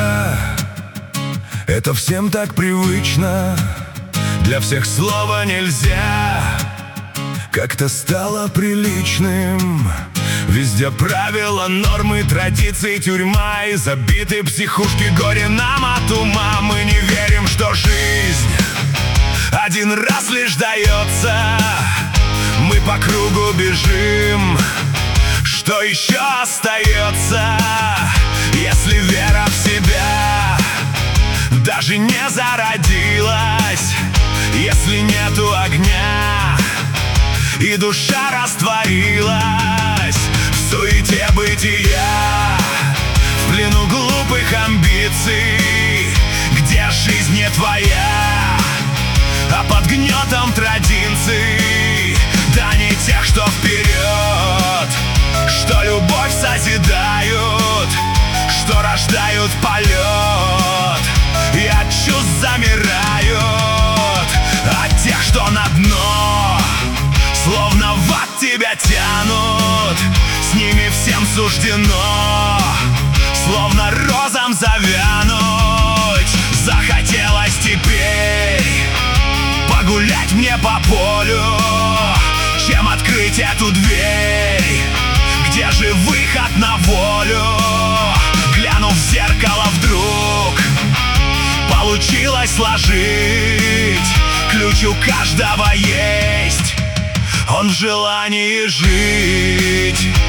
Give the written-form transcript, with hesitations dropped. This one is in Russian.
нельзя. Это всем так привычно, для всех слова нельзя. Как-то стало приличным. Везде правила, нормы, традиции, тюрьма и забиты психушки. Горе нам от ума. Мы не верим, что жизнь один раз лишь дается. Мы по кругу бежим. Что еще остается, если вера в себя даже не зародилась, если нету огня и душа растворилась в суете бытия, в плену глупых амбиций, где жизнь не твоя, а под гнетом традиций. Да не тех, что вперед, что любовь созидают, что рождают полет и от чувств замирают, а тех, что на дно, словно в ад тебя тянут. С ними всем суждено, словно розам завянуть. Захотелось теперь погулять мне по полю, чем открыть эту дверь, где же выход на волю. Глянув в зеркало, вдруг получилось сложить. Ключ у каждого есть, он в желании жить.